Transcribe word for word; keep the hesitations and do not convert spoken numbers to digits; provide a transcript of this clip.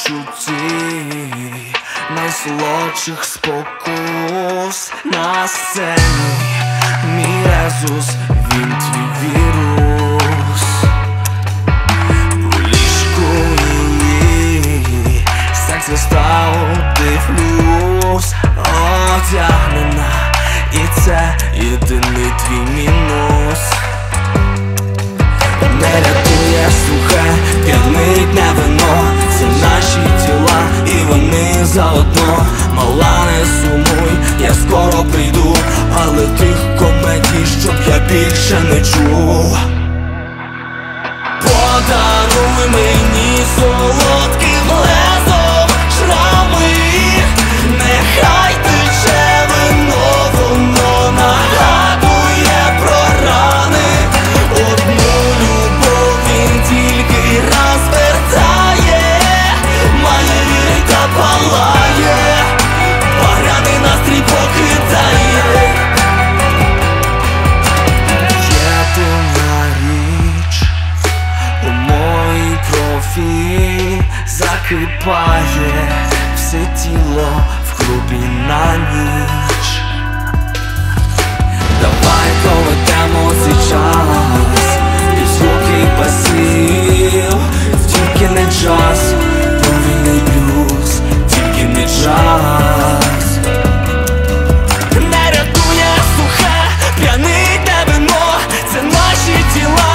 відчутті найсолодших спокус на сцені. Мій резус, він твій вірус. У ліжку її секс виставу дивлюсь, одягнена, і це єдиний твій мінус. Не рятує сухе, п'янить не вино. Це наші тіла, і вони заодно. Мала, не сумуй, я скоро прийду, але тих комедій, щоб я більше не чув. Подаруй мені солодким лезом шрами, нехай тече вино, воно нагадує про рани. Одну любов він тільки раз вертає, має вірить та палає, багряний настрій покидає. Єдина річ у моїй крові закипає все тіло в клубі на ніч. Давай проведемо цей час під звуки басів, тільки не час, повільний блюз, тільки не час. Не рятує сухе, п'янить не вино. Це наші тіла,